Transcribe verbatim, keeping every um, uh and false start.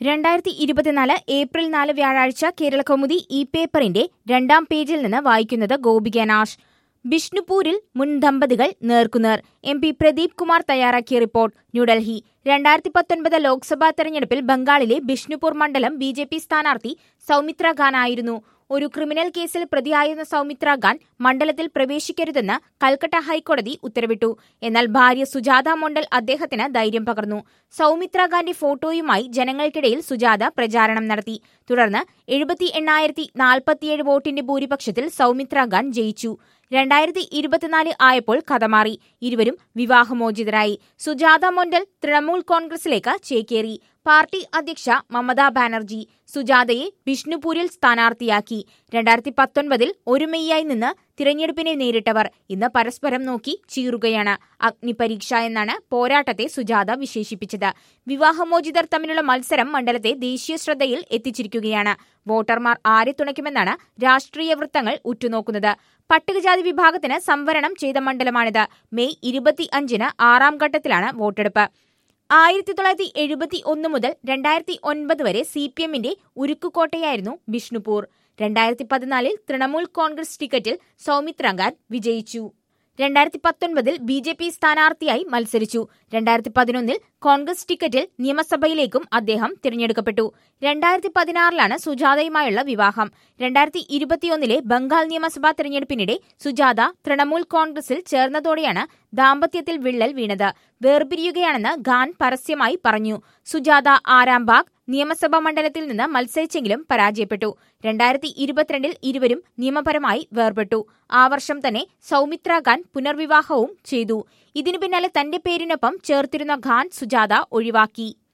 രണ്ടായിരത്തി ഇരുപത്തിനാല് ഏപ്രിൽ നാല് വ്യാഴാഴ്ച കേരളകൗമുദി ഈ പേപ്പറിന്റെ രണ്ടാം പേജിൽ നിന്ന് വായിക്കുന്നത് ഗോപിക നാഷ്. ബിഷ്ണുപൂരിൽ മുൻ ദമ്പതികൾ നേർക്കുനേർ. എം പി പ്രദീപ് കുമാർ തയ്യാറാക്കിയ റിപ്പോർട്ട്. ന്യൂഡൽഹി. രണ്ടായിരത്തി പത്തൊൻപത് ലോക്സഭാ തെരഞ്ഞെടുപ്പിൽ ബംഗാളിലെ ബിഷ്ണുപൂർ മണ്ഡലം ബി ജെ പി സ്ഥാനാർത്ഥി സൌമിത്ര ഖാൻ ആയിരുന്നു. ഒരു ക്രിമിനൽ കേസിൽ പ്രതിയായിരുന്ന സൌമിത്ര ഖാൻ മണ്ഡലത്തിൽ പ്രവേശിക്കരുതെന്ന് കൽക്കട്ട ഹൈക്കോടതി ഉത്തരവിട്ടു. എന്നാൽ ഭാര്യ സുജാത മണ്ഡൽ അദ്ദേഹത്തിന് ധൈര്യം പകർന്നു. സൌമിത്ര ഖാന്റെ ഫോട്ടോയുമായി ജനങ്ങൾക്കിടയിൽ സുജാത പ്രചാരണം നടത്തി. തുടർന്ന് എഴുപത്തി എണ്ണായിരത്തി നാൽപ്പത്തിയേഴ് വോട്ടിന്റെ ഭൂരിപക്ഷത്തിൽ സൌമിത്ര ഖാൻ ജയിച്ചു. രണ്ടായിരത്തി ഇരുപത്തിനാല് ആയപ്പോൾ കഥ മാറി. ഇരുവരും വിവാഹമോചിതരായി. സുജാത മണ്ഡൽ തൃണമൂൽ കോൺഗ്രസിലേക്ക് ചേക്കേറി. പാർട്ടി അധ്യക്ഷ മമതാ ബാനർജി സുജാതയെ ബിഷ്ണുപൂരിൽ സ്ഥാനാർത്ഥിയാക്കി. രണ്ടായിരത്തി പത്തൊൻപതിൽ ഒരുമയായി നിന്ന് തിരഞ്ഞെടുപ്പിനെ നേരിട്ടവർ ഇന്ന് പരസ്പരം നോക്കി ചീറുകയാണ്. അഗ്നിപരീക്ഷ എന്നാണ് പോരാട്ടത്തെ സുജാത വിശേഷിപ്പിച്ചത്. വിവാഹമോചിതർ തമ്മിലുള്ള മത്സരം മണ്ഡലത്തെ ദേശീയ ശ്രദ്ധയിൽ എത്തിച്ചിരിക്കുകയാണ്. വോട്ടർമാർ ആരെ തുണയ്ക്കുമെന്നാണ് രാഷ്ട്രീയ വൃത്തങ്ങൾ ഉറ്റുനോക്കുന്നത്. പട്ടികജാതി വിഭാഗത്തിന് സംവരണം ചെയ്ത മണ്ഡലമാണിത്. മെയ് ഇരുപത്തി അഞ്ചിന് ആറാം ഘട്ടത്തിലാണ് വോട്ടെടുപ്പ്. ആയിരത്തി തൊള്ളായിരത്തി എഴുപത്തി ഒന്ന് മുതൽ രണ്ടായിരത്തി ഒൻപത് വരെ സി പി എമ്മിന്റെ ഉരുക്കുകോട്ടയായിരുന്നു ബിഷ്ണുപൂർ. രണ്ടായിരത്തി പതിനാലിൽ തൃണമൂൽ കോൺഗ്രസ് ടിക്കറ്റിൽ സൌമിത്ര ഖാൻ വിജയിച്ചു. രണ്ടായിരത്തി പത്തൊൻപതിൽ ബി ജെ പി സ്ഥാനാർത്ഥിയായി മത്സരിച്ചു. രണ്ടായിരത്തി പതിനൊന്നിൽ കോൺഗ്രസ് ടിക്കറ്റിൽ നിയമസഭയിലേക്കും അദ്ദേഹം തിരഞ്ഞെടുക്കപ്പെട്ടു. രണ്ടായിരത്തി പതിനാറിലാണ് സുജാതയുമായുള്ള വിവാഹം. രണ്ടായിരത്തി ഇരുപത്തിയൊന്നിലെ ബംഗാൾ നിയമസഭാ തെരഞ്ഞെടുപ്പിനിടെ സുജാത തൃണമൂൽ കോൺഗ്രസിൽ ചേർന്നതോടെയാണ് ദാമ്പത്യത്തിൽ വിള്ളൽ വീണത്. വേർപിരിയുകയാണെന്ന് ഖാൻ പരസ്യമായി പറഞ്ഞു. സുജാത ആരാംബാഗ് നിയമസഭാ മണ്ഡലത്തിൽ നിന്ന് മത്സരിച്ചെങ്കിലും പരാജയപ്പെട്ടു. രണ്ടായിരത്തി ഇരുപത്തിരണ്ടിൽ ഇരുവരും നിയമപരമായി വേർപെട്ടു. ആ വർഷം തന്നെ സൌമിത്ര ഖാൻ പുനർവിവാഹവും ചെയ്തു. ഇതിനു പിന്നാലെ തന്റെ പേരിനൊപ്പം ചേർത്തിരുന്ന ഖാൻ സുജാത ഒഴിവാക്കി.